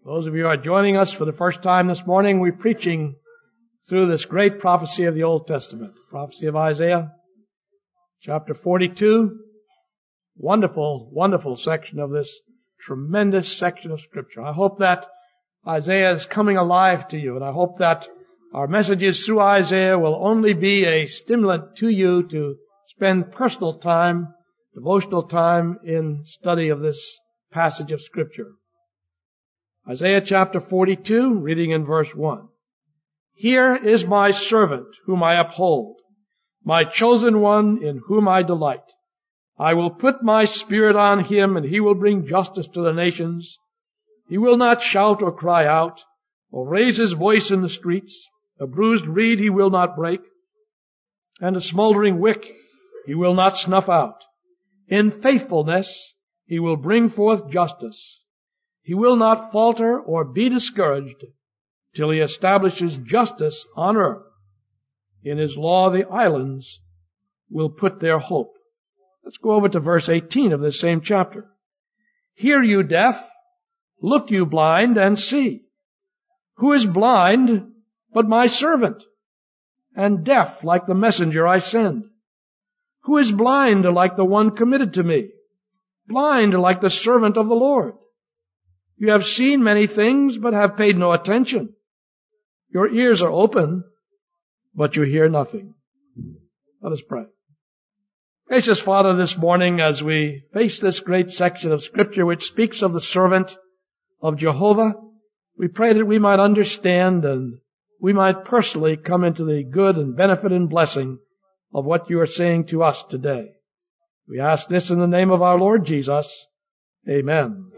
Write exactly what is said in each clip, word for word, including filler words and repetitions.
Those of you who are joining us for the first time this morning, we're preaching through this great prophecy of the Old Testament, the prophecy of Isaiah, chapter forty-two. Wonderful, wonderful section of this tremendous section of Scripture. I hope that Isaiah is coming alive to you, and I hope that our messages through Isaiah will only be a stimulant to you to spend personal time, devotional time in study of this passage of Scripture. Isaiah chapter forty-two, reading in verse one. Here is my servant whom I uphold, my chosen one in whom I delight. I will put my spirit on him, and he will bring justice to the nations. He will not shout or cry out, or raise his voice in the streets. A bruised reed he will not break, and a smoldering wick he will not snuff out. In faithfulness he will bring forth justice. He will not falter or be discouraged till he establishes justice on earth. In his law the islands will put their hope. Let's go over to verse eighteen of this same chapter. Hear you deaf, look you blind, and see. Who is blind but my servant, and deaf like the messenger I send? Who is blind like the one committed to me, blind like the servant of the Lord? You have seen many things, but have paid no attention. Your ears are open, but you hear nothing. Let us pray. Gracious Father, this morning as we face this great section of Scripture which speaks of the servant of Jehovah, we pray that we might understand and we might personally come into the good and benefit and blessing of what you are saying to us today. We ask this in the name of our Lord Jesus. Amen.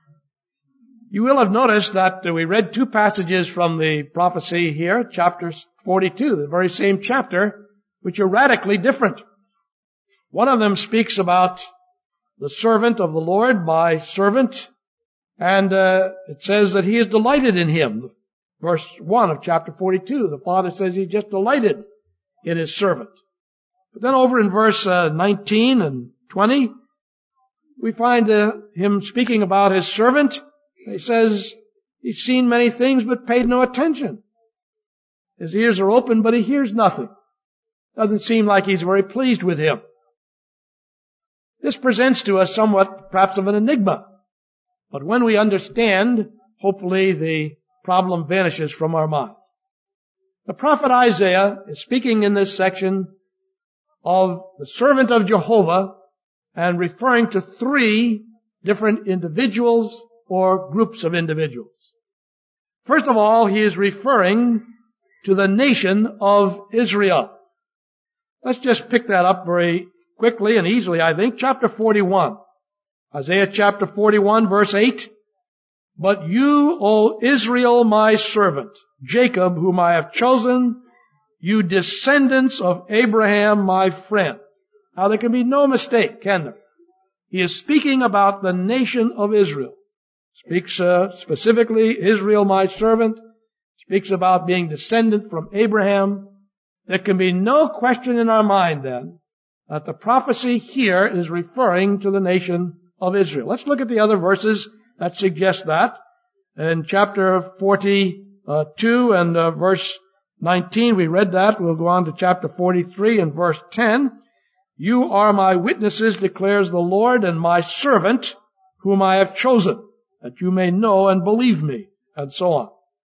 You will have noticed that we read two passages from the prophecy here, chapter forty-two, the very same chapter, which are radically different. One of them speaks about the servant of the Lord, my servant, and uh, it says that he is delighted in him. Verse one of chapter forty-two, the Father says he's just delighted in his servant. But then over in verse uh, nineteen and twenty, we find uh, him speaking about his servant. He says he's seen many things but paid no attention. His ears are open but he hears nothing. Doesn't seem like he's very pleased with him. This presents to us somewhat perhaps of an enigma. But when we understand, hopefully the problem vanishes from our mind. The prophet Isaiah is speaking in this section of the servant of Jehovah and referring to three different individuals or groups of individuals. First of all, he is referring to the nation of Israel. Let's just pick that up very quickly and easily, I think. Chapter forty-one. Isaiah chapter forty-one, verse eight. But you, O Israel, my servant, Jacob, whom I have chosen, you descendants of Abraham, my friend. Now there can be no mistake, can there? He is speaking about the nation of Israel. Speaks uh, specifically, Israel, my servant. Speaks about being descendant from Abraham. There can be no question in our mind then that the prophecy here is referring to the nation of Israel. Let's look at the other verses that suggest that. In chapter forty-two and uh, verse nineteen, we read that. We'll go on to chapter forty-three and verse ten. You are my witnesses, declares the Lord, and my servant, whom I have chosen, that you may know and believe me, and so on.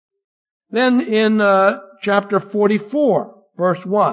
Then in uh, chapter forty-four, verse one.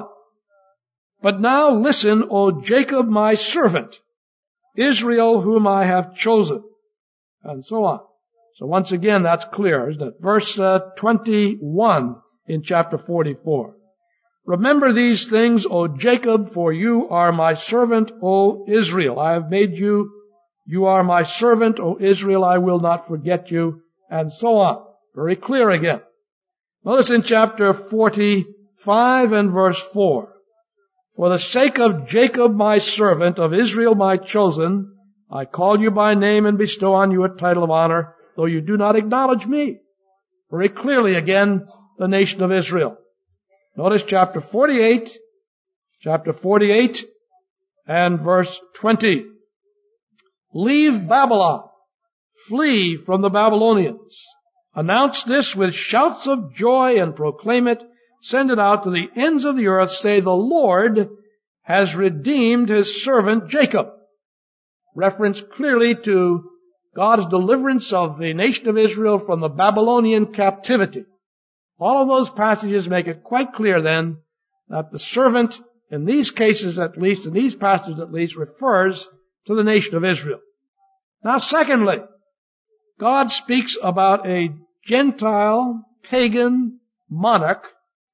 But now listen, O Jacob, my servant, Israel, whom I have chosen, and so on. So once again, that's clear, isn't it? Verse uh, twenty-one in chapter forty-four. Remember these things, O Jacob, for you are my servant, O Israel. I have made you, you are my servant, O Israel, I will not forget you, and so on. Very clear again. Notice in chapter forty-five and verse four. For the sake of Jacob my servant, of Israel my chosen, I call you by name and bestow on you a title of honor, though you do not acknowledge me. Very clearly again, the nation of Israel. Notice chapter forty-eight, chapter forty-eight and verse twenty. Leave Babylon, flee from the Babylonians. Announce this with shouts of joy and proclaim it. Send it out to the ends of the earth. Say, the Lord has redeemed his servant Jacob. Reference clearly to God's deliverance of the nation of Israel from the Babylonian captivity. All of those passages make it quite clear then that the servant, in these cases at least, in these passages at least, refers to the nation of Israel. Now secondly, God speaks about a Gentile, pagan monarch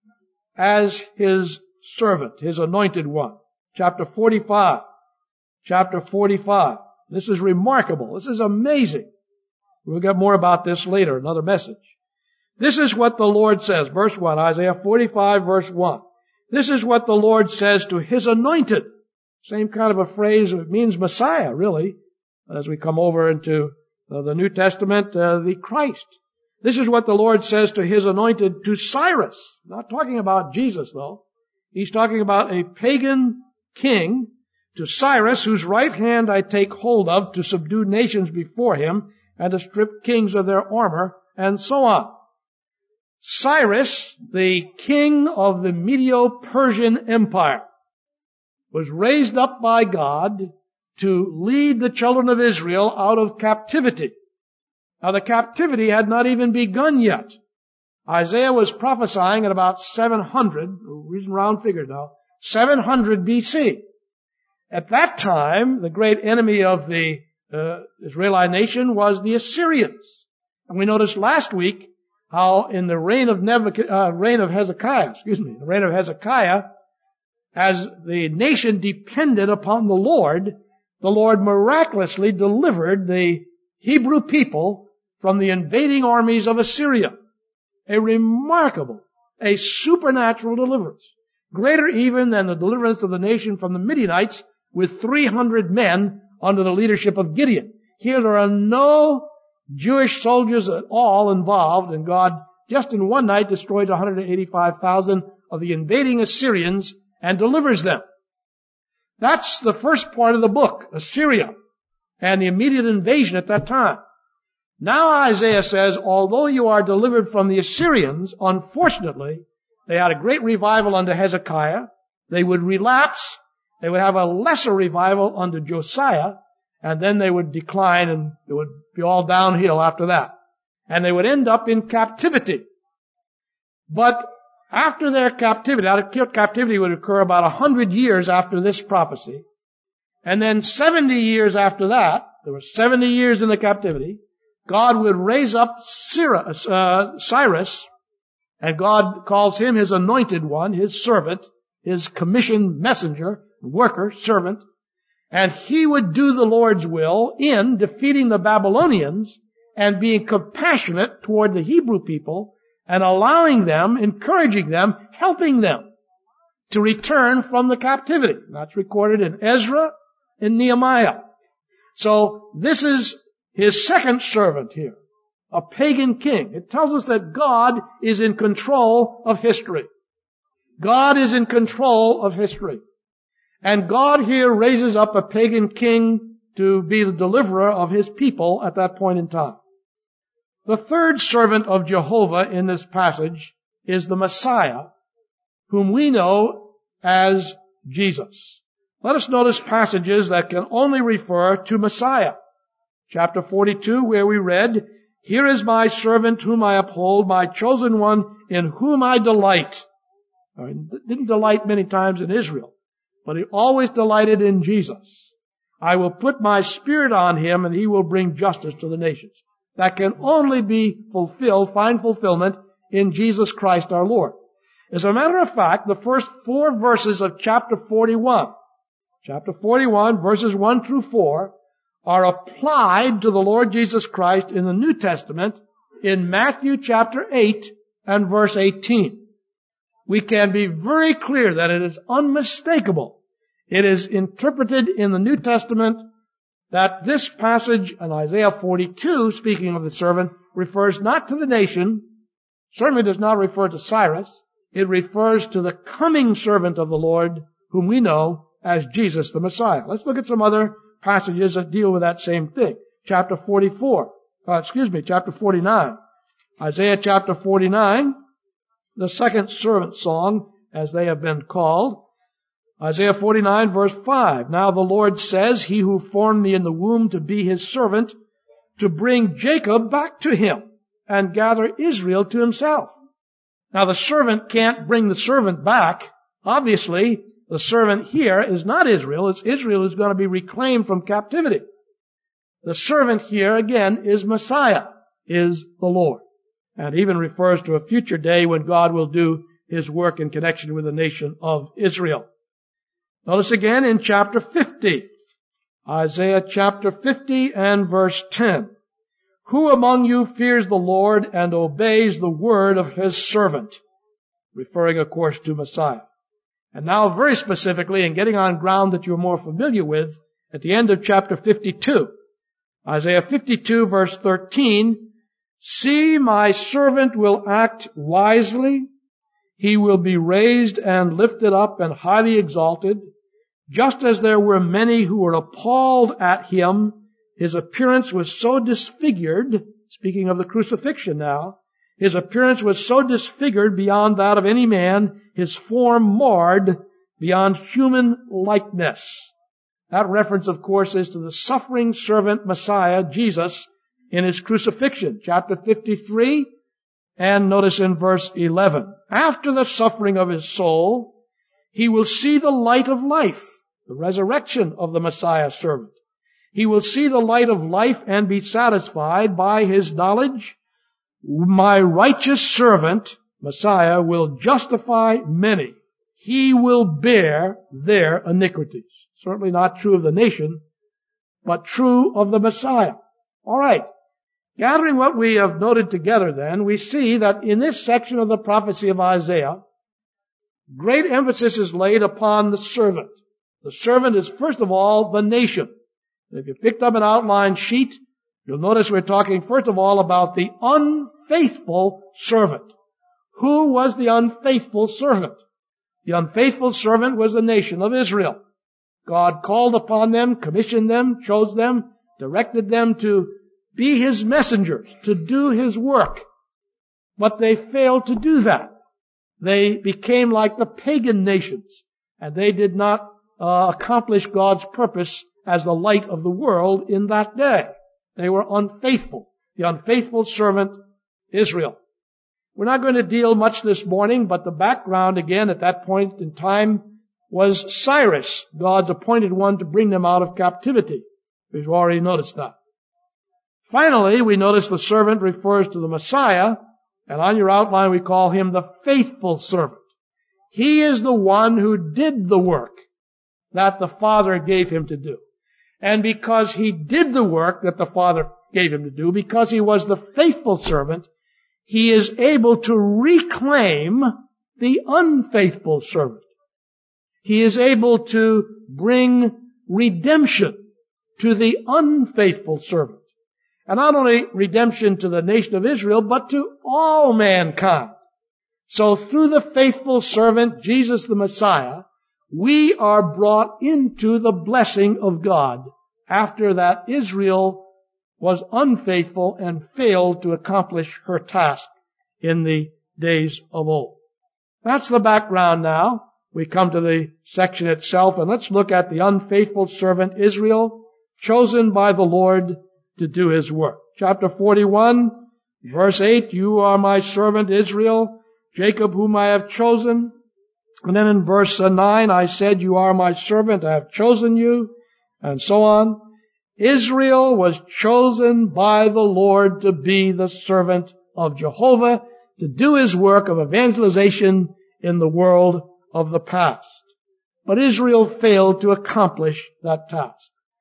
as his servant, his anointed one. Chapter forty-five. Chapter forty-five. This is remarkable. This is amazing. We'll get more about this later, another message. This is what the Lord says. Verse one, Isaiah forty-five, verse one. This is what the Lord says to his anointed. Same kind of a phrase. It means Messiah, really, as we come over into the New Testament, uh, the Christ. This is what the Lord says to his anointed, to Cyrus. Not talking about Jesus, though. He's talking about a pagan king, to Cyrus, whose right hand I take hold of to subdue nations before him and to strip kings of their armor, and so on. Cyrus, the king of the Medo-Persian Empire, was raised up by God to lead the children of Israel out of captivity. Now the captivity had not even begun yet. Isaiah was prophesying at about seven hundred, reason round figure now, seven hundred B C. At that time, the great enemy of the uh, Israelite nation was the Assyrians. And we noticed last week how in the reign of Nebuchadnezzar, uh, reign of Hezekiah, excuse me, the reign of Hezekiah, as the nation depended upon the Lord, the Lord miraculously delivered the Hebrew people from the invading armies of Assyria. A remarkable, a supernatural deliverance. Greater even than the deliverance of the nation from the Midianites with three hundred men under the leadership of Gideon. Here there are no Jewish soldiers at all involved, and God just in one night destroyed one hundred eighty-five thousand of the invading Assyrians and delivers them. That's the first part of the book, Assyria, and the immediate invasion at that time. Now Isaiah says, although you are delivered from the Assyrians, unfortunately, they had a great revival under Hezekiah. They would relapse. They would have a lesser revival under Josiah, and then they would decline and it would be all downhill after that. And they would end up in captivity. But after their captivity, their captivity would occur about a hundred years after this prophecy. And then seventy years after that, there were seventy years in the captivity, God would raise up Cyrus, uh, Cyrus, and God calls him his anointed one, his servant, his commissioned messenger, worker, servant, and he would do the Lord's will in defeating the Babylonians and being compassionate toward the Hebrew people and allowing them, encouraging them, helping them to return from the captivity. That's recorded in Ezra and Nehemiah. So this is his second servant here, a pagan king. It tells us that God is in control of history. God is in control of history. And God here raises up a pagan king to be the deliverer of his people at that point in time. The third servant of Jehovah in this passage is the Messiah, whom we know as Jesus. Let us notice passages that can only refer to Messiah. Chapter forty-two, where we read, "Here is my servant whom I uphold, my chosen one in whom I delight." I mean, didn't delight many times in Israel, but he always delighted in Jesus. "I will put my spirit on him, and he will bring justice to the nations." That can only be fulfilled, find fulfillment in Jesus Christ our Lord. As a matter of fact, the first four verses of chapter forty-one, chapter forty-one, verses one through four, are applied to the Lord Jesus Christ in the New Testament in Matthew chapter eight and verse eighteen. We can be very clear that it is unmistakable. It is interpreted in the New Testament that this passage in Isaiah forty-two, speaking of the servant, refers not to the nation, certainly does not refer to Cyrus. It refers to the coming servant of the Lord, whom we know as Jesus the Messiah. Let's look at some other passages that deal with that same thing. Chapter forty-four, uh, excuse me, chapter forty-nine. Isaiah chapter forty-nine, the second servant song, as they have been called. Isaiah forty-nine verse five, Now the Lord says, He who formed me in the womb to be His servant, to bring Jacob back to Him, and gather Israel to Himself. Now the servant can't bring the servant back. Obviously, the servant here is not Israel. It's Israel who's going to be reclaimed from captivity. The servant here, again, is Messiah, is the Lord. And even refers to a future day when God will do His work in connection with the nation of Israel. Notice again in chapter fifty, Isaiah chapter fifty and verse ten. Who among you fears the Lord and obeys the word of His servant? Referring, of course, to Messiah. And now very specifically, and getting on ground that you're more familiar with, at the end of chapter fifty-two, Isaiah fifty-two verse thirteen, See, my servant will act wisely. He will be raised and lifted up and highly exalted. Just as there were many who were appalled at Him, His appearance was so disfigured, speaking of the crucifixion now, His appearance was so disfigured beyond that of any man, His form marred beyond human likeness. That reference, of course, is to the suffering servant Messiah, Jesus, in His crucifixion, chapter fifty-three, and notice in verse eleven. After the suffering of His soul, He will see the light of life, the resurrection of the Messiah servant. He will see the light of life and be satisfied by His knowledge. My righteous servant, Messiah, will justify many. He will bear their iniquities. Certainly not true of the nation, but true of the Messiah. All right. Gathering what we have noted together then, we see that in this section of the prophecy of Isaiah, great emphasis is laid upon the servant. The servant is first of all the nation. If you picked up an outline sheet, you'll notice we're talking first of all about the unfaithful servant. Who was the unfaithful servant? The unfaithful servant was the nation of Israel. God called upon them, commissioned them, chose them, directed them to be His messengers, to do His work. But they failed to do that. They became like the pagan nations, and they did not uh, accomplish God's purpose as the light of the world in that day. They were unfaithful. The unfaithful servant, Israel. We're not going to deal much this morning, but the background again at that point in time was Cyrus, God's appointed one to bring them out of captivity. We've already noticed that. Finally, we notice the servant refers to the Messiah, and on your outline we call Him the faithful servant. He is the one who did the work that the Father gave Him to do. And because He did the work that the Father gave Him to do, because He was the faithful servant, He is able to reclaim the unfaithful servant. He is able to bring redemption to the unfaithful servant. And not only redemption to the nation of Israel, but to all mankind. So through the faithful servant, Jesus the Messiah, we are brought into the blessing of God after that Israel was unfaithful and failed to accomplish her task in the days of old. That's the background now. We come to the section itself, and let's look at the unfaithful servant Israel, chosen by the Lord to do His work. Chapter forty-one, verse eight, You are my servant Israel, Jacob whom I have chosen. And then in verse nine, I said, You are my servant, I have chosen you, and so on. Israel was chosen by the Lord to be the servant of Jehovah, to do His work of evangelization in the world of the past. But Israel failed to accomplish that task.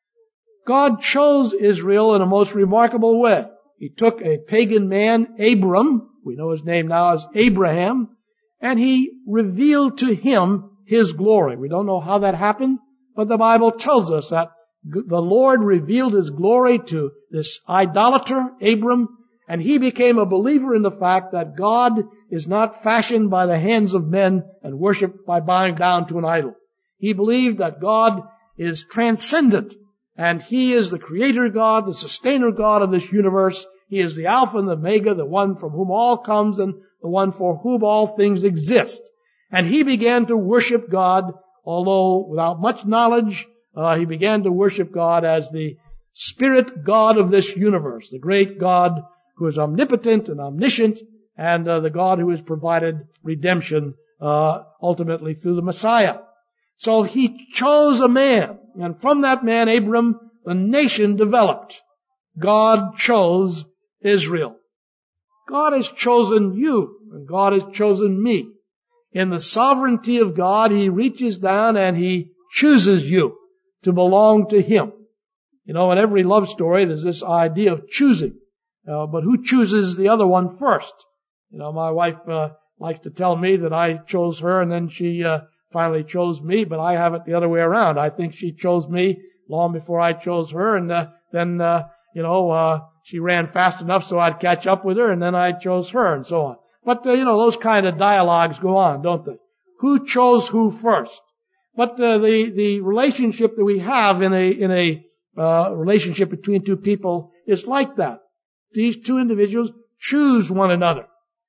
God chose Israel in a most remarkable way. He took a pagan man, Abram, we know his name now as Abraham, and He revealed to him His glory. We don't know how that happened, but the Bible tells us that the Lord revealed His glory to this idolater, Abram, and he became a believer in the fact that God is not fashioned by the hands of men and worshipped by bowing down to an idol. He believed that God is transcendent, and He is the creator God, the sustainer God of this universe. He is the Alpha and the Omega, the one from whom all comes and the one for whom all things exist. And he began to worship God, although without much knowledge, uh, he began to worship God as the Spirit God of this universe, the great God who is omnipotent and omniscient, and uh, the God who has provided redemption uh, ultimately through the Messiah. So he chose a man, and from that man, Abram, the nation developed. God chose Israel. God has chosen you, and God has chosen me. In the sovereignty of God, He reaches down and He chooses you to belong to Him. You know, in every love story, there's this idea of choosing. Uh, but who chooses the other one first? You know, my wife uh, likes to tell me that I chose her and then she uh, finally chose me, but I have it the other way around. I think she chose me long before I chose her, and uh, then, uh, you know, uh, she ran fast enough so I'd catch up with her, and then I chose her, and so on. But, uh, you know, those kind of dialogues go on, don't they? Who chose who first? But uh, the the relationship that we have in a in a uh, relationship between two people is like that. These two individuals choose one another.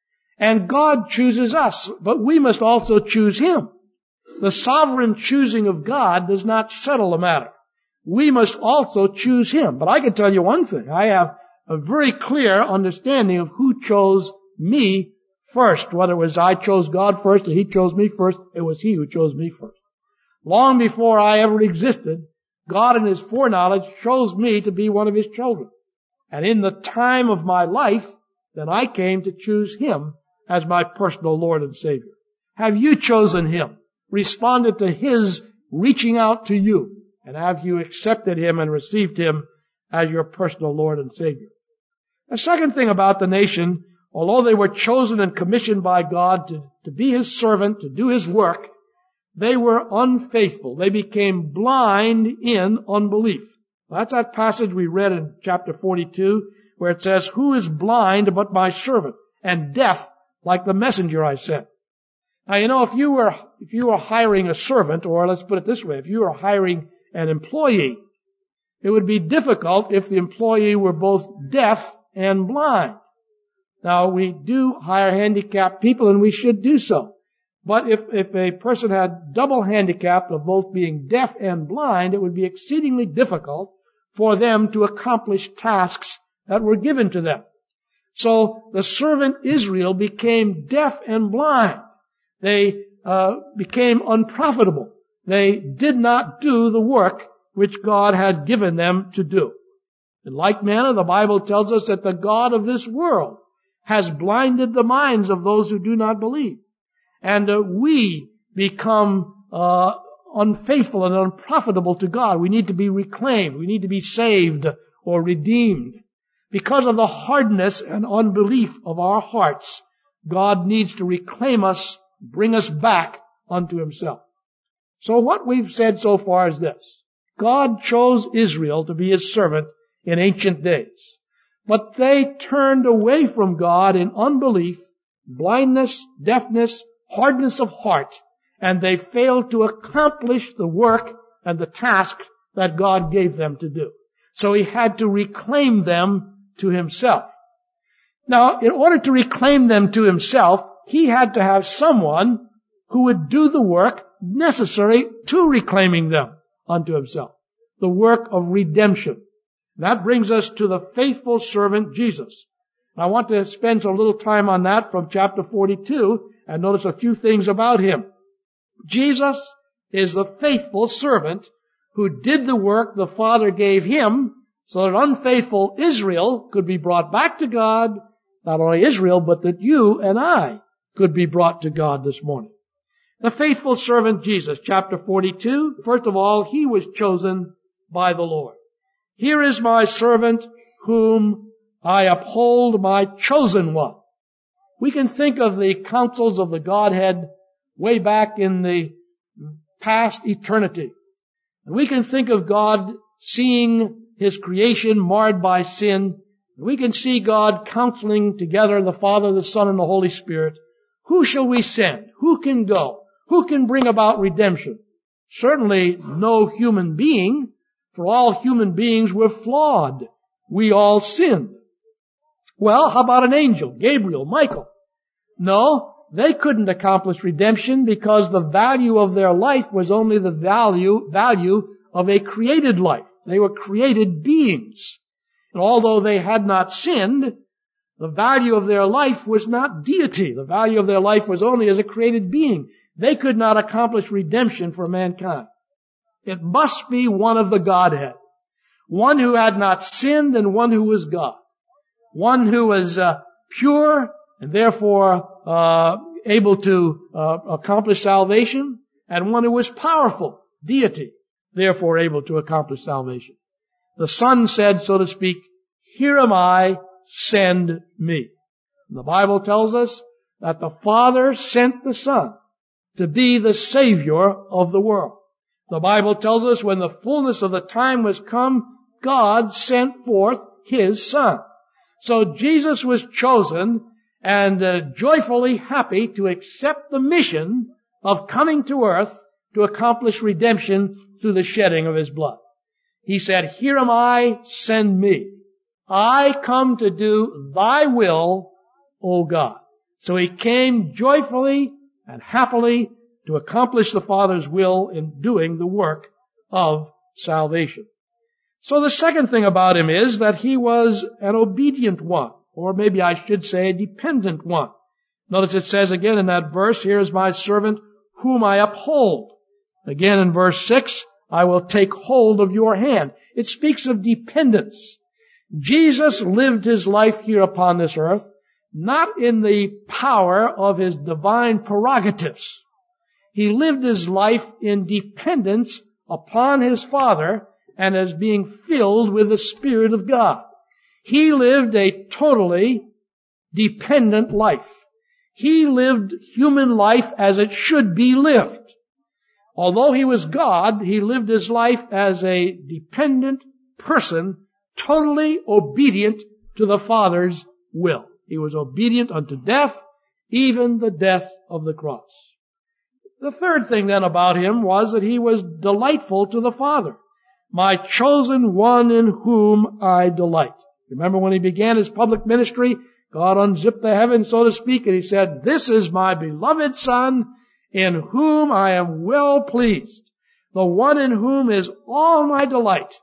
And God chooses us, but we must also choose Him. The sovereign choosing of God does not settle the matter. We must also choose Him. But I can tell you one thing. I have a very clear understanding of who chose me first. Whether it was I chose God first or He chose me first, it was He who chose me first. Long before I ever existed, God in His foreknowledge chose me to be one of His children. And in the time of my life, then I came to choose Him as my personal Lord and Savior. Have you chosen Him? Responded to His reaching out to you? And have you accepted Him and received Him as your personal Lord and Savior? The second thing about the nation, although they were chosen and commissioned by God to, to be His servant, to do His work, they were unfaithful. They became blind in unbelief. That's that passage we read in chapter forty-two, where it says, "Who is blind but my servant, and deaf like the messenger I sent?" Now, you know, if you were, if you were hiring a servant, or let's put it this way, if you were hiring an employee, it would be difficult if the employee were both deaf and blind. Now, we do hire handicapped people, and we should do so. But if, if a person had double handicap of both being deaf and blind, it would be exceedingly difficult for them to accomplish tasks that were given to them. So the servant Israel became deaf and blind. They uh, became unprofitable. They did not do the work which God had given them to do. In like manner, the Bible tells us that the God of this world has blinded the minds of those who do not believe. And uh, we become uh unfaithful and unprofitable to God. We need to be reclaimed. We need to be saved or redeemed. Because of the hardness and unbelief of our hearts, God needs to reclaim us, bring us back unto Himself. So what we've said so far is this. God chose Israel to be His servant in ancient days. But they turned away from God in unbelief, blindness, deafness, hardness of heart, and they failed to accomplish the work and the task that God gave them to do. So He had to reclaim them to Himself. Now, in order to reclaim them to Himself, He had to have someone who would do the work necessary to reclaiming them unto Himself. The work of redemption. That brings us to the faithful servant Jesus. I want to spend a little time on that from chapter forty-two and notice a few things about Him. Jesus is the faithful servant who did the work the Father gave Him so that unfaithful Israel could be brought back to God. Not only Israel, but that you and I could be brought to God this morning. The faithful servant Jesus, chapter forty-two. First of all, He was chosen by the Lord. Here is my servant whom I uphold, my chosen one. We can think of the counsels of the Godhead way back in the past eternity. And we can think of God seeing His creation marred by sin. And we can see God counseling together the Father, the Son, and the Holy Spirit. Who shall we send? Who can go? Who can bring about redemption? Certainly no human being, for all human beings were flawed. We all sinned. Well, how about an angel? Gabriel, Michael? No, they couldn't accomplish redemption because the value of their life was only the value, value of a created life. They were created beings. And although they had not sinned, the value of their life was not deity. The value of their life was only as a created being. They could not accomplish redemption for mankind. It must be one of the Godhead. One who had not sinned and one who was God. One who was uh, pure and therefore uh, able to uh, accomplish salvation, and one who was powerful, deity, therefore able to accomplish salvation. The Son said, so to speak, "Here am I, send me." And the Bible tells us that the Father sent the Son to be the Savior of the world. The Bible tells us when the fullness of the time was come, God sent forth His Son. So Jesus was chosen and uh, joyfully happy to accept the mission of coming to earth to accomplish redemption through the shedding of His blood. He said, "Here am I, send me. I come to do Thy will, O God." So He came joyfully and happily to accomplish the Father's will in doing the work of salvation. So the second thing about Him is that He was an obedient one, or maybe I should say a dependent one. Notice it says again in that verse, "Here is my servant whom I uphold." Again in verse six, "I will take hold of your hand." It speaks of dependence. Jesus lived His life here upon this earth, not in the power of His divine prerogatives. He lived His life in dependence upon His Father and as being filled with the Spirit of God. He lived a totally dependent life. He lived human life as it should be lived. Although He was God, He lived His life as a dependent person, totally obedient to the Father's will. He was obedient unto death, even the death of the cross. The third thing then about Him was that He was delightful to the Father. "My chosen one in whom I delight." Remember when He began His public ministry, God unzipped the heavens, so to speak, and He said, "This is my beloved Son, in whom I am well pleased, the one in whom is all my delight."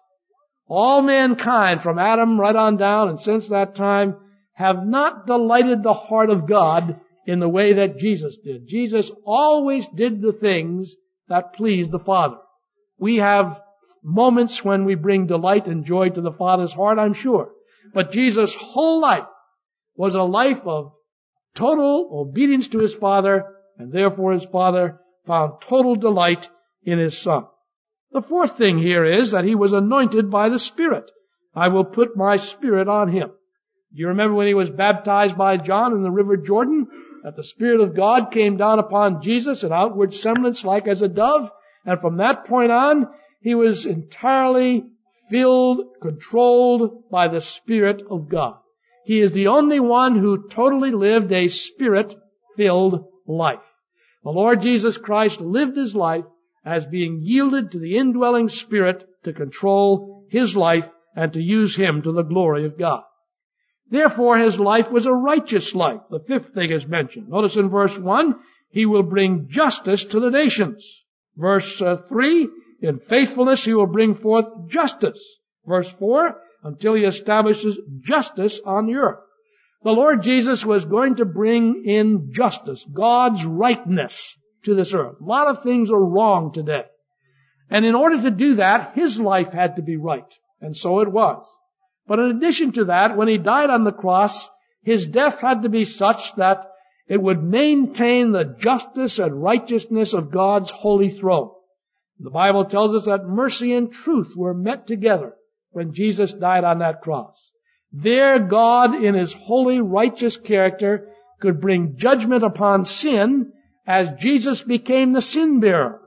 All mankind, from Adam right on down, and since that time, have not delighted the heart of God in the way that Jesus did. Jesus always did the things that pleased the Father. We have moments when we bring delight and joy to the Father's heart, I'm sure. But Jesus' whole life was a life of total obedience to His Father, and therefore His Father found total delight in His Son. The fourth thing here is that He was anointed by the Spirit. "I will put my Spirit on Him." Do you remember when He was baptized by John in the River Jordan, that the Spirit of God came down upon Jesus in outward semblance like as a dove, and from that point on, He was entirely filled, controlled by the Spirit of God. He is the only one who totally lived a Spirit-filled life. The Lord Jesus Christ lived His life as being yielded to the indwelling Spirit to control His life and to use Him to the glory of God. Therefore, His life was a righteous life. The fifth thing is mentioned. Notice in verse one, He will bring justice to the nations. Verse uh, three, in faithfulness He will bring forth justice. Verse four, until He establishes justice on the earth. The Lord Jesus was going to bring in justice, God's rightness to this earth. A lot of things are wrong today. And in order to do that, His life had to be right. And so it was. But in addition to that, when He died on the cross, His death had to be such that it would maintain the justice and righteousness of God's holy throne. The Bible tells us that mercy and truth were met together when Jesus died on that cross. There God, in His holy, righteous character, could bring judgment upon sin as Jesus became the sin bearer.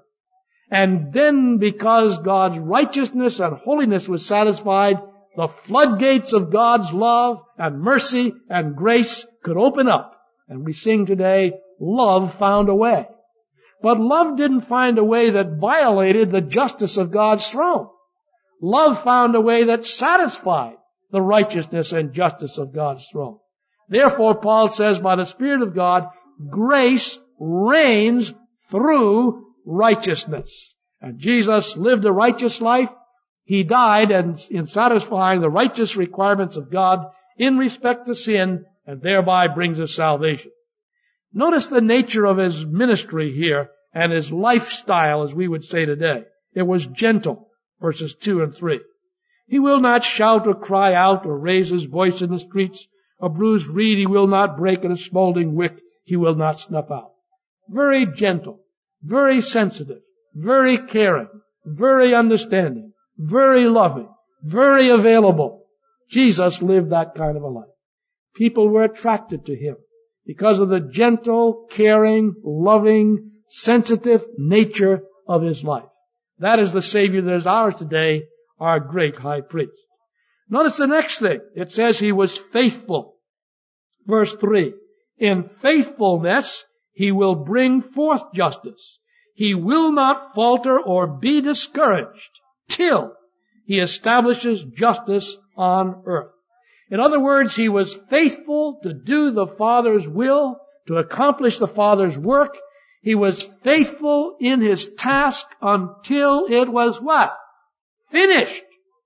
And then, because God's righteousness and holiness was satisfied, the floodgates of God's love and mercy and grace could open up. And we sing today, love found a way. But love didn't find a way that violated the justice of God's throne. Love found a way that satisfied the righteousness and justice of God's throne. Therefore, Paul says, by the Spirit of God, grace reigns through righteousness. And Jesus lived a righteous life. He died and in satisfying the righteous requirements of God in respect to sin, and thereby brings us salvation. Notice the nature of his ministry here and his lifestyle, as we would say today. It was gentle, verses two and three. He will not shout or cry out or raise his voice in the streets. A bruised reed he will not break, and a smoldering wick he will not snuff out. Very gentle, very sensitive, very caring, very understanding, very loving, very available. Jesus lived that kind of a life. People were attracted to him because of the gentle, caring, loving, sensitive nature of his life. That is the Savior that is ours today, our great high priest. Notice the next thing. It says he was faithful. Verse three. In faithfulness he will bring forth justice. He will not falter or be discouraged till he establishes justice on earth. In other words, he was faithful to do the Father's will, to accomplish the Father's work. He was faithful in his task until it was what? Finished.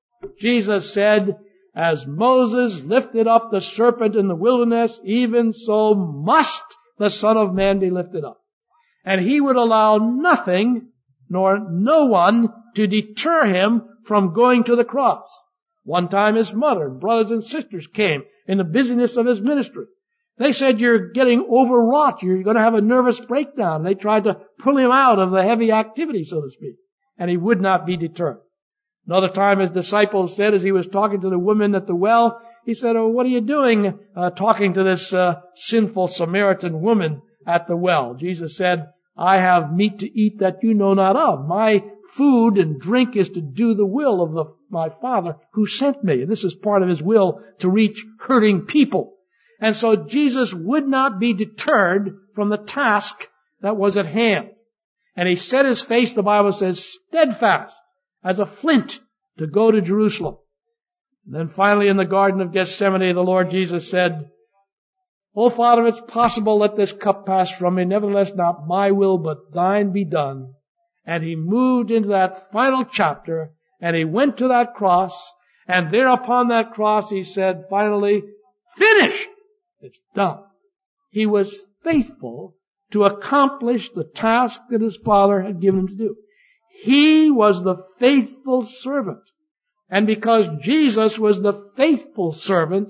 Jesus said, as Moses lifted up the serpent in the wilderness, even so must the Son of Man be lifted up. And he would allow nothing nor no one to deter him from going to the cross. One time his mother and brothers and sisters came in the busyness of his ministry. They said, you're getting overwrought. You're going to have a nervous breakdown. They tried to pull him out of the heavy activity, so to speak. And he would not be deterred. Another time his disciples said, as he was talking to the woman at the well, he said, oh, what are you doing uh, talking to this uh, sinful Samaritan woman at the well? Jesus said, I have meat to eat that you know not of. My food and drink is to do the will of the, my Father who sent me. And this is part of his will to reach hurting people. And so Jesus would not be deterred from the task that was at hand. And he set his face, the Bible says, steadfast as a flint to go to Jerusalem. And then finally in the Garden of Gethsemane, the Lord Jesus said, O Father, if it's possible, let this cup pass from me. Nevertheless, not my will, but thine be done. And he moved into that final chapter, and he went to that cross, and there upon that cross he said, finally, finished! It's done. He was faithful to accomplish the task that his Father had given him to do. He was the faithful servant. And because Jesus was the faithful servant,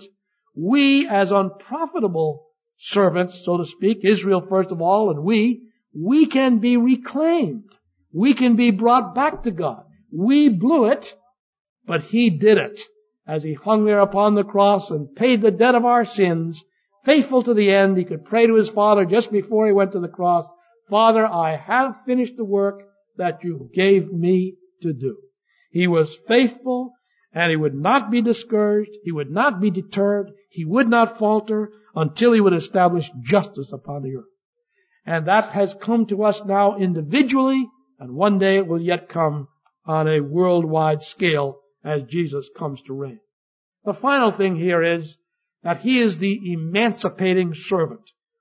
we as unprofitable servants, so to speak, Israel first of all, and we, we can be reclaimed. We can be brought back to God. We blew it, but he did it. As he hung there upon the cross and paid the debt of our sins, faithful to the end, he could pray to his Father just before he went to the cross, Father, I have finished the work that you gave me to do. He was faithful, and he would not be discouraged. He would not be deterred. He would not falter until he would establish justice upon the earth. And that has come to us now individually, and one day it will yet come on a worldwide scale as Jesus comes to reign. The final thing here is that he is the emancipating servant.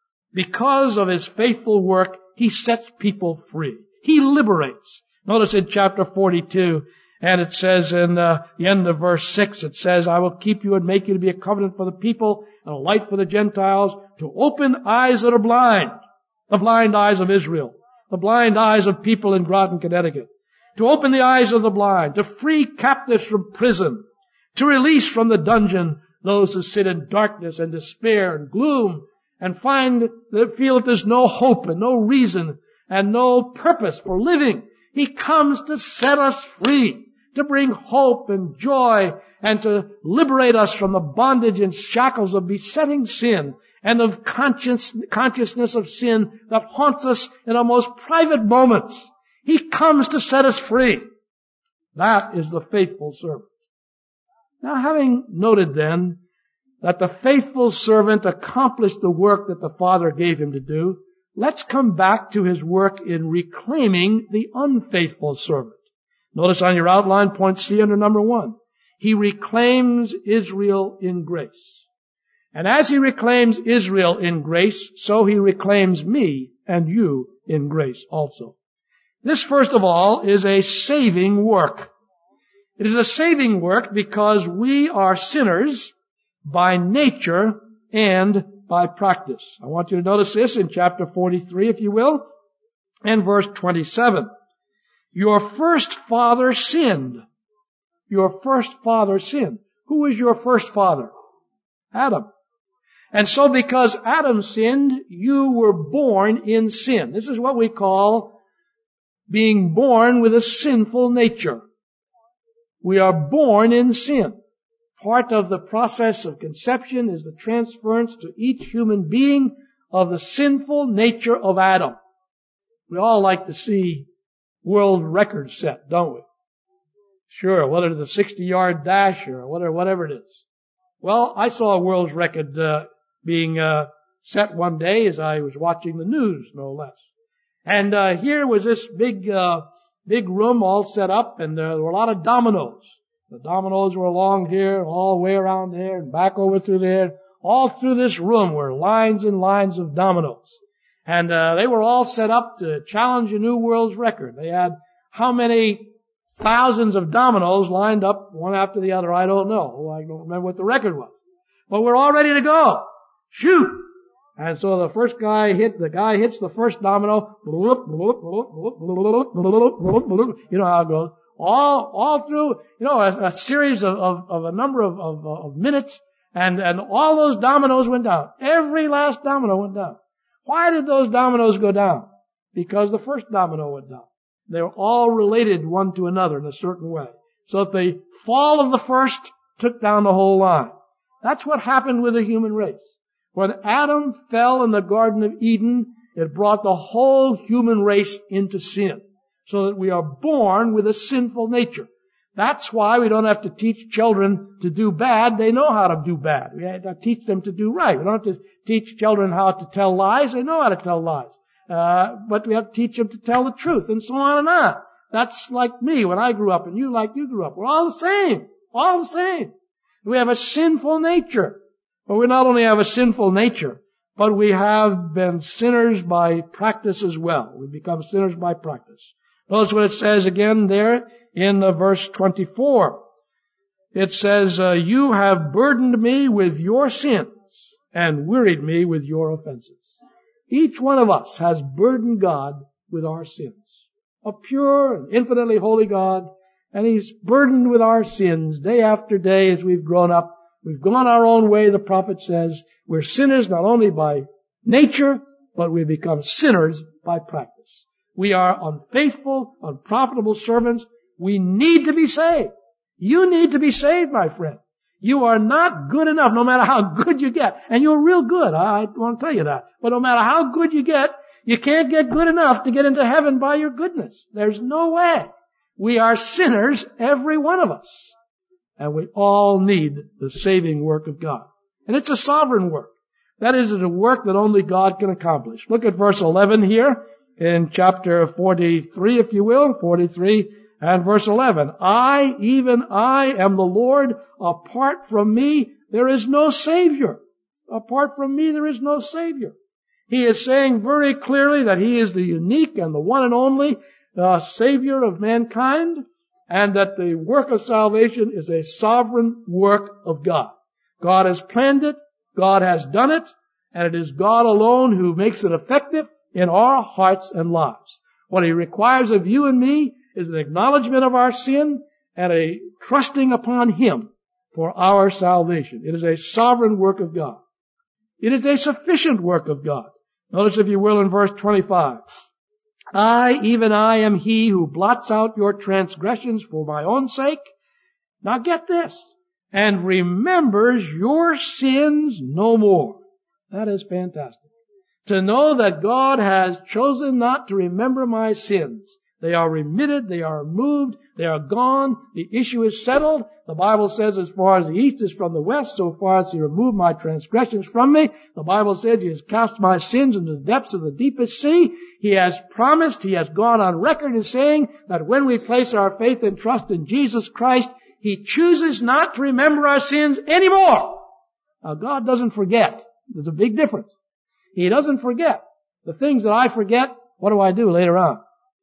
Because of his faithful work, he sets people free. He liberates. Notice in chapter forty-two, and it says in uh, the end of verse six, it says, I will keep you and make you to be a covenant for the people and a light for the Gentiles, to open eyes that are blind, the blind eyes of Israel, the blind eyes of people in Groton, Connecticut, to open the eyes of the blind, to free captives from prison, to release from the dungeon those who sit in darkness and despair and gloom and find, that feel that there's no hope and no reason and no purpose for living. He comes to set us free, to bring hope and joy, and to liberate us from the bondage and shackles of besetting sin and of conscience, consciousness of sin that haunts us in our most private moments. He comes to set us free. That is the faithful servant. Now, having noted then that the faithful servant accomplished the work that the Father gave him to do, let's come back to his work in reclaiming the unfaithful servant. Notice on your outline, point C under number one. He reclaims Israel in grace. And as He reclaims Israel in grace, so He reclaims me and you in grace also. This, first of all, is a saving work. It is a saving work because we are sinners by nature and by practice. I want you to notice this in chapter forty-three, if you will, and verse twenty-seven. Your first father sinned. Your first father sinned. Who was your first father? Adam. And so because Adam sinned, you were born in sin. This is what we call being born with a sinful nature. We are born in sin. Part of the process of conception is the transference to each human being of the sinful nature of Adam. We all like to see world records set, don't we? Sure, whether it's a sixty-yard dash or whatever, whatever it is. Well, I saw a world's record uh, being uh, set one day as I was watching the news, no less. And uh, here was this big, uh, big room all set up, and uh, there were a lot of dominoes. The dominoes were along here, all the way around there, and back over through there. All through this room were lines and lines of dominoes. And uh, they were all set up to challenge a new world's record. They had how many thousands of dominoes lined up one after the other? I don't know. I don't remember what the record was. But we're all ready to go. Shoot! And so the first guy hit, the guy hits the first domino. You know how it goes. All, all through, you know, a, a series of, of, of a number of, of, of minutes, and, and all those dominoes went down. Every last domino went down. Why did those dominoes go down? Because the first domino went down. They were all related one to another in a certain way. So that the fall of the first took down the whole line. That's what happened with the human race. When Adam fell in the Garden of Eden, it brought the whole human race into sin. So that we are born with a sinful nature. That's why we don't have to teach children to do bad. They know how to do bad. We have to teach them to do right. We don't have to teach children how to tell lies. They know how to tell lies. Uh, but we have to teach them to tell the truth, and so on and on. That's like me when I grew up, and you like you grew up. We're all the same. All the same. We have a sinful nature. But we not only have a sinful nature, but we have been sinners by practice as well. We become sinners by practice. Notice what it says again there in uh, verse twenty-four. It says, uh, you have burdened me with your sins and wearied me with your offenses. Each one of us has burdened God with our sins. A pure and infinitely holy God, and He's burdened with our sins day after day as we've grown up. We've gone our own way, the prophet says. We're sinners not only by nature, but we become sinners by practice. We are unfaithful, unprofitable servants. We need to be saved. You need to be saved, my friend. You are not good enough, no matter how good you get. And you're real good, I want to tell you that. But no matter how good you get, you can't get good enough to get into heaven by your goodness. There's no way. We are sinners, every one of us. And we all need the saving work of God. And it's a sovereign work. That is a work that only God can accomplish. Look at verse eleven here. In chapter forty-three, if you will, forty-three and verse eleven. I, even I, am the Lord. Apart from me, there is no Savior. Apart from me, there is no Savior. He is saying very clearly that He is the unique and the one and only uh, Savior of mankind, and that the work of salvation is a sovereign work of God. God has planned it, God has done it, and it is God alone who makes it effective in our hearts and lives. What He requires of you and me is an acknowledgement of our sin and a trusting upon Him for our salvation. It is a sovereign work of God. It is a sufficient work of God. Notice, if you will, in verse twenty-five. I, even I, am He who blots out your transgressions for my own sake. Now get this. And remembers your sins no more. That is fantastic. To know that God has chosen not to remember my sins. They are remitted, they are removed, they are gone, the issue is settled. The Bible says, as far as the east is from the west, so far as He removed my transgressions from me. The Bible says He has cast my sins into the depths of the deepest sea. He has promised, He has gone on record as saying that when we place our faith and trust in Jesus Christ, He chooses not to remember our sins anymore. Now, God doesn't forget. There's a big difference. He doesn't forget. The things that I forget, what do I do later on?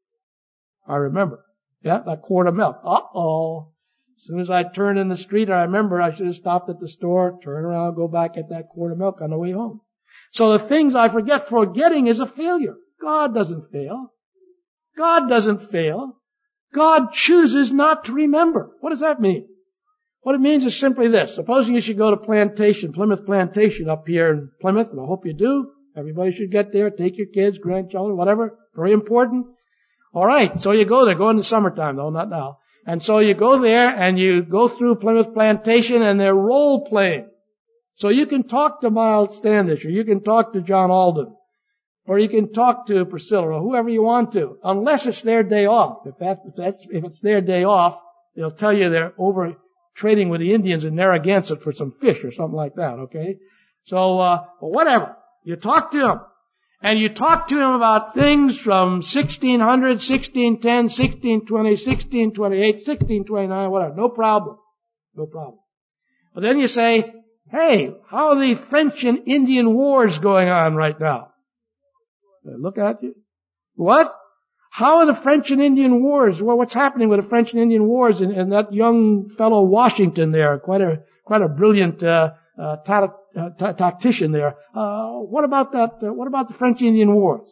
I remember. Yeah, that quart of milk. Uh-oh. As soon as I turn in the street, I remember I should have stopped at the store, turn around, go back at that quart of milk on the way home. So the things I forget, forgetting is a failure. God doesn't fail. God doesn't fail. God chooses not to remember. What does that mean? What it means is simply this. Supposing you should go to Plantation, Plymouth Plantation up here in Plymouth, and I hope you do. Everybody should get there, take your kids, grandchildren, whatever. Very important. All right, so you go there. Go in the summertime, though, not now. And so you go there and you go through Plymouth Plantation and they're role playing. So you can talk to Miles Standish, or you can talk to John Alden, or you can talk to Priscilla, or whoever you want to, unless it's their day off. If that's, if that's, if it's their day off, they'll tell you they're over trading with the Indians in Narragansett for some fish or something like that, okay? So, uh, well, whatever. You talk to them. And you talk to him about things from sixteen hundred, sixteen ten, sixteen twenty, sixteen twenty-eight, sixteen twenty-nine, whatever. No problem. No problem. But then you say, hey, how are the French and Indian wars going on right now? They look at you. What? How are the French and Indian wars? Well, what's happening with the French and Indian wars? And, and that young fellow Washington there, quite a, quite a brilliant, uh, uh, ta- uh, t- tactician there. Uh, what about that, uh, what about the French-Indian wars?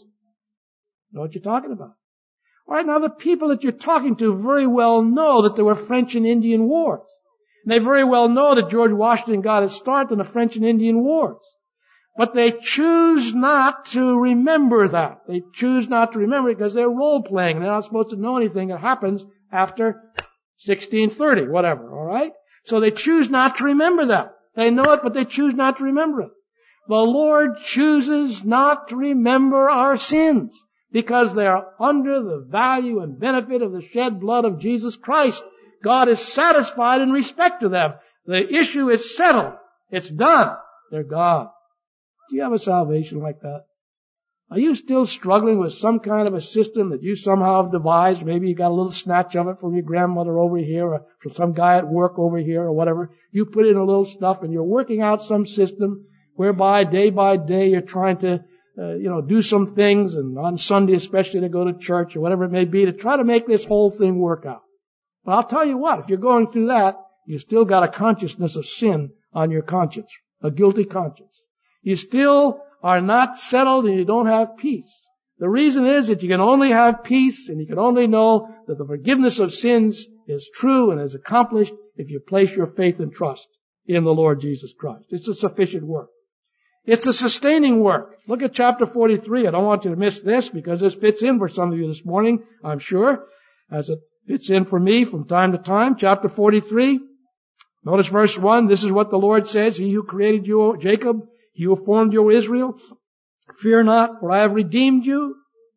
Know what you're talking about. Alright, now the people that you're talking to very well know that there were French and Indian wars. And they very well know that George Washington got his start in the French and Indian wars. But they choose not to remember that. They choose not to remember it because they're role-playing. They're not supposed to know anything that happens after sixteen thirty, whatever, alright? So they choose not to remember that. They know it, but they choose not to remember it. The Lord chooses not to remember our sins because they are under the value and benefit of the shed blood of Jesus Christ. God is satisfied in respect to them. The issue is settled. It's done. They're gone. Do you have a salvation like that? Are you still struggling with some kind of a system that you somehow have devised? Maybe you got a little snatch of it from your grandmother over here or from some guy at work over here or whatever. You put in a little stuff and you're working out some system whereby day by day you're trying to, uh, you know, do some things, and on Sunday especially to go to church or whatever it may be, to try to make this whole thing work out. But I'll tell you what, if you're going through that, you still got a consciousness of sin on your conscience, a guilty conscience. You still are not settled and you don't have peace. The reason is that you can only have peace and you can only know that the forgiveness of sins is true and is accomplished if you place your faith and trust in the Lord Jesus Christ. It's a sufficient work. It's a sustaining work. Look at chapter forty-three. I don't want you to miss this because this fits in for some of you this morning, I'm sure, as it fits in for me from time to time. Chapter forty-three. Notice verse one. This is what the Lord says. He who created you, O Jacob, he who formed you, O Israel, fear not, for I have redeemed you.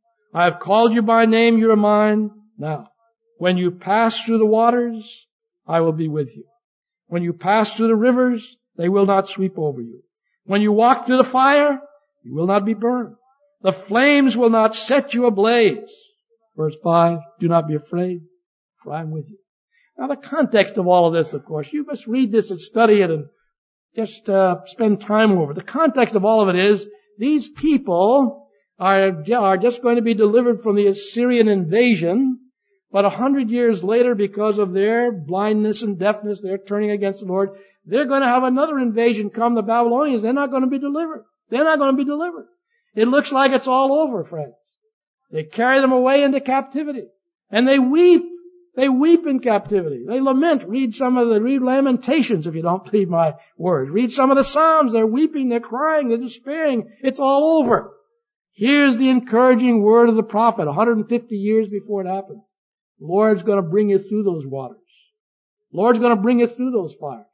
I have called you by name, you are mine. Now, when you pass through the waters, I will be with you. When you pass through the rivers, they will not sweep over you. When you walk through the fire, you will not be burned. The flames will not set you ablaze. Verse five, do not be afraid, for I am with you. Now the context of all of this, of course, you must read this and study it and just uh, spend time over it. The context of all of it is, these people are, are just going to be delivered from the Assyrian invasion, but a hundred years later, because of their blindness and deafness, they're turning against the Lord, they're going to have another invasion come, the Babylonians. They're not going to be delivered. They're not going to be delivered. It looks like it's all over, friends. They carry them away into captivity. And they weep. They weep in captivity. They lament. Read some of the, read Lamentations if you don't believe my words. Read some of the Psalms. They're weeping, they're crying, they're despairing. It's all over. Here's the encouraging word of the prophet one hundred fifty years before it happens. The Lord's going to bring you through those waters. The Lord's going to bring you through those fires.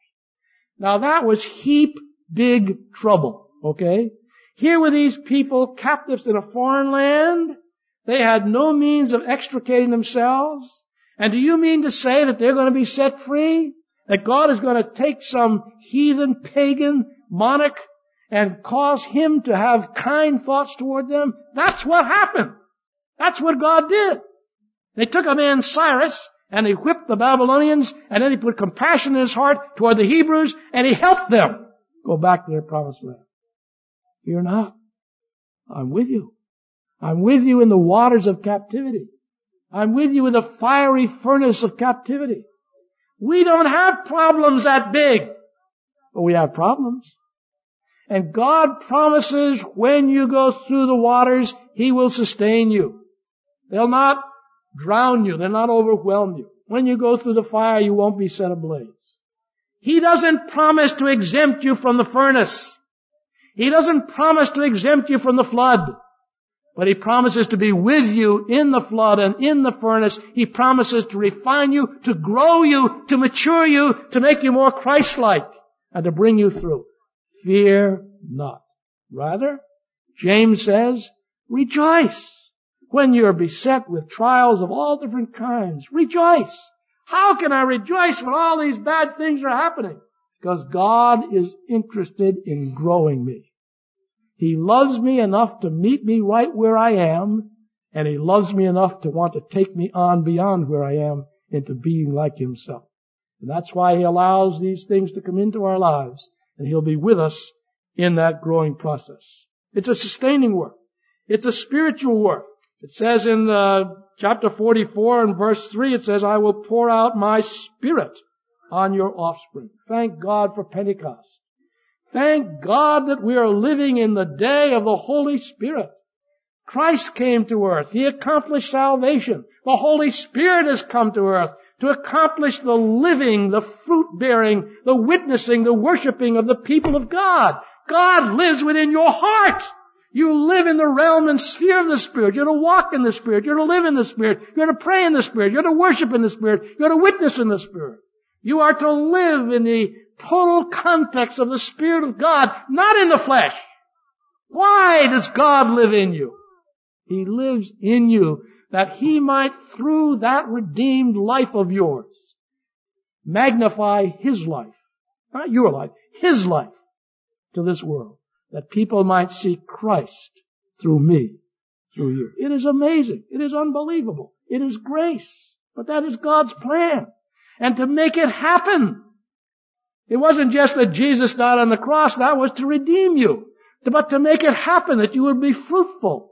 Now that was heap big trouble, okay? Here were these people captives in a foreign land. They had no means of extricating themselves. And do you mean to say that they're going to be set free? That God is going to take some heathen, pagan monarch and cause him to have kind thoughts toward them? That's what happened. That's what God did. They took a man, Cyrus, and he whipped the Babylonians, and then he put compassion in his heart toward the Hebrews, and he helped them. go back to their promised land. Fear not. I'm with you. I'm with you in the waters of captivity. I'm with you in the fiery furnace of captivity. We don't have problems that big, but we have problems. And God promises when you go through the waters, He will sustain you. They'll not drown you. They'll not overwhelm you. When you go through the fire, you won't be set ablaze. He doesn't promise to exempt you from the furnace. He doesn't promise to exempt you from the flood. But He promises to be with you in the flood and in the furnace. He promises to refine you, to grow you, to mature you, to make you more Christ-like, and to bring you through. Fear not. Rather, James says, rejoice. When you're beset with trials of all different kinds, rejoice. How can I rejoice when all these bad things are happening? Because God is interested in growing me. He loves me enough to meet me right where I am, and He loves me enough to want to take me on beyond where I am into being like Himself. And that's why He allows these things to come into our lives, and He'll be with us in that growing process. It's a sustaining work. It's a spiritual work. It says in uh, chapter forty-four and verse three, it says, I will pour out my Spirit on your offspring. Thank God for Pentecost. Thank God that we are living in the day of the Holy Spirit. Christ came to earth. He accomplished salvation. The Holy Spirit has come to earth to accomplish the living, the fruit-bearing, the witnessing, the worshiping of the people of God. God lives within your heart. You live in the realm and sphere of the Spirit. You're to walk in the Spirit. You're to live in the Spirit. You're to pray in the Spirit. You're to worship in the Spirit. You're to witness in the Spirit. You are to live in the total context of the Spirit of God, not in the flesh. Why does God live in you? He lives in you that He might, through that redeemed life of yours, magnify His life, not your life, His life to this world, that people might see Christ through me, through you. It is amazing. It is unbelievable. It is grace. But that is God's plan. And to make it happen, it wasn't just that Jesus died on the cross, that was to redeem you. But to make it happen, that you would be fruitful.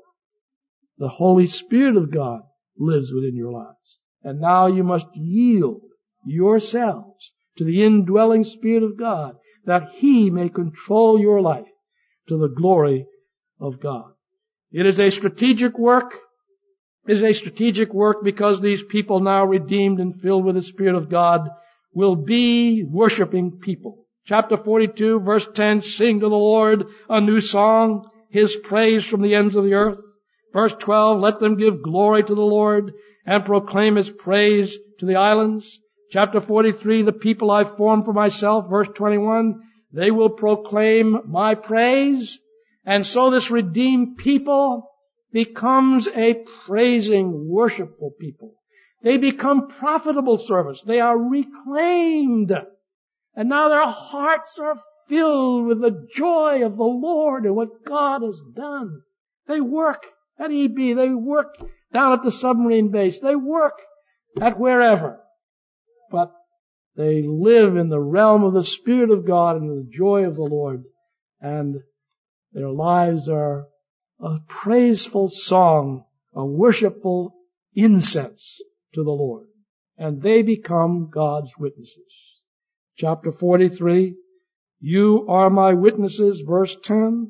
The Holy Spirit of God lives within your lives. And now you must yield yourselves to the indwelling Spirit of God, that He may control your life to the glory of God. It is a strategic work. It is a strategic work because these people now redeemed and filled with the Spirit of God will be worshiping people. Chapter forty-two, verse ten, sing to the Lord a new song, His praise from the ends of the earth. Verse twelve, let them give glory to the Lord and proclaim His praise to the islands. Chapter forty-three, the people I formed for myself. Verse twenty-one, they will proclaim my praise. And so this redeemed people becomes a praising, worshipful people. They become profitable servants. They are reclaimed. And now their hearts are filled with the joy of the Lord and what God has done. They work at E B. They work down at the submarine base. They work at wherever. But they live in the realm of the Spirit of God and the joy of the Lord. And their lives are a praiseful song, a worshipful incense to the Lord. And they become God's witnesses. Chapter forty-three, you are my witnesses, verse ten.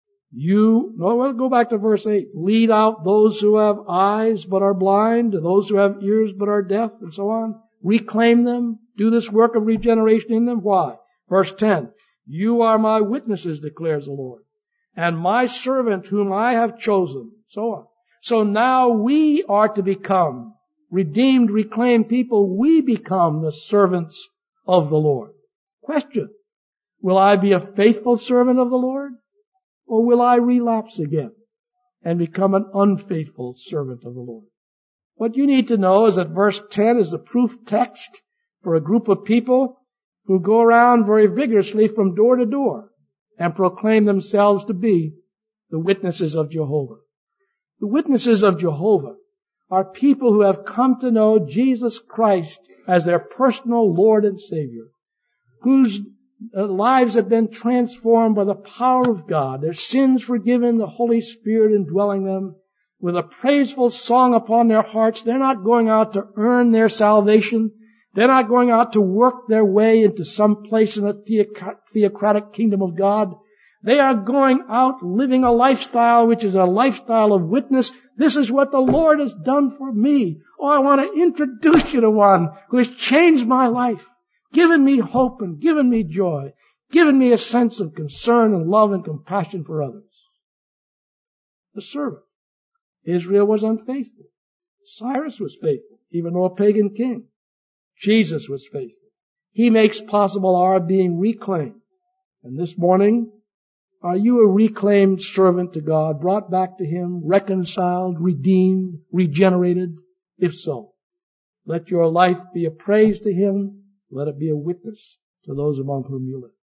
You, no, we'll go back to verse eight. Lead out those who have eyes but are blind, those who have ears but are deaf, and so on. Reclaim them. Do this work of regeneration in them. Why? Verse ten. You are my witnesses, declares the Lord, and my servant whom I have chosen. So on. So now we are to become redeemed, reclaimed people. We become the servants of the Lord. Question. Will I be a faithful servant of the Lord? Or will I relapse again and become an unfaithful servant of the Lord? What you need to know is that verse ten is the proof text for a group of people who go around very vigorously from door to door and proclaim themselves to be the witnesses of Jehovah. The witnesses of Jehovah are people who have come to know Jesus Christ as their personal Lord and Savior, whose Their lives have been transformed by the power of God. Their sins forgiven, the Holy Spirit indwelling them. With a praiseful song upon their hearts, they're not going out to earn their salvation. They're not going out to work their way into some place in the theocratic kingdom of God. They are going out living a lifestyle which is a lifestyle of witness. This is what the Lord has done for me. Oh, I want to introduce you to one who has changed my life, given me hope and given me joy, given me a sense of concern and love and compassion for others. The servant. Israel was unfaithful. Cyrus was faithful, even though a pagan king. Jesus was faithful. He makes possible our being reclaimed. And this morning, are you a reclaimed servant to God, brought back to Him, reconciled, redeemed, regenerated? If so, let your life be a praise to Him. Let it be a witness to those among whom you live.